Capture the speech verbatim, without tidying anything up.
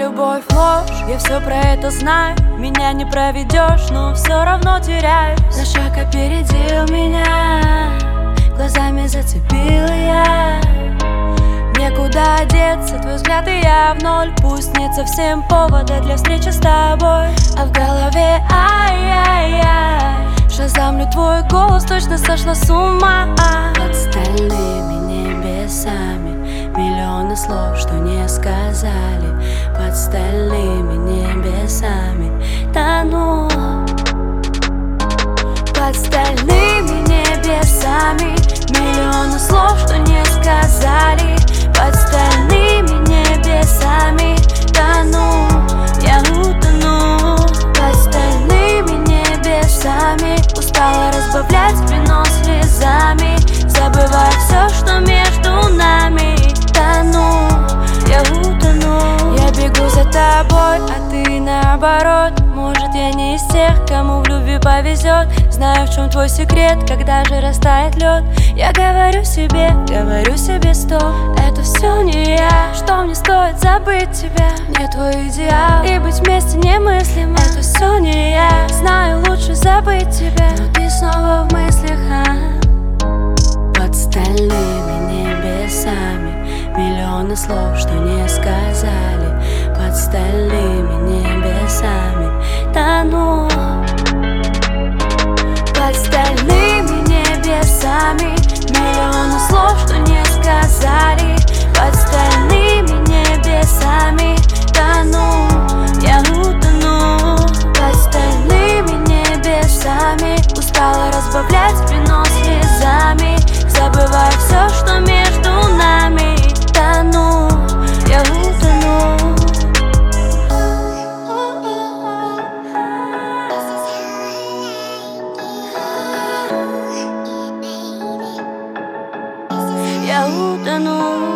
любовь ложь, я все про это знаю. Меня не проведешь, но все равно теряюсь. На шаг опередил меня, глазами зацепила я. Некуда деться, твой взгляд и я в ноль. Пусть нет совсем повода для встречи с тобой, а в голове ай-яй-яй. Шазамлю твой голос, точно сошла с ума. Под стальными небесами миллионы слов, что не сказали. Под стальными небесами тону. Под стальными небесами миллионы слов, что не сказали. Под стальными небесами тону, я утону. Под стальными небесами устала разбавлять вино слезами, забывая все, что между нами. Тону, я утону. Я бегу за тобой, а ты наоборот. Может, я не из тех, кому в любви повезет. Знаю, в чем твой секрет, когда же растает лед. Я говорю себе, говорю себе стоп. Это все не я, что мне стоит забыть тебя. Не твой идеал, и быть вместе немыслимо. Это все не я, знаю, лучше забыть тебя, но ты снова в мыслях, а? Под стальными небесами миллионы слов, что не сказали. Под стальными небесами тону. Под стальными небесами миллионы слов, что не сказали. Под стальными небесами тону, я утону. Под стальными небесами устала разбавлять вино слезами, забывая все, что между нами. Тону, я утону. Я утону.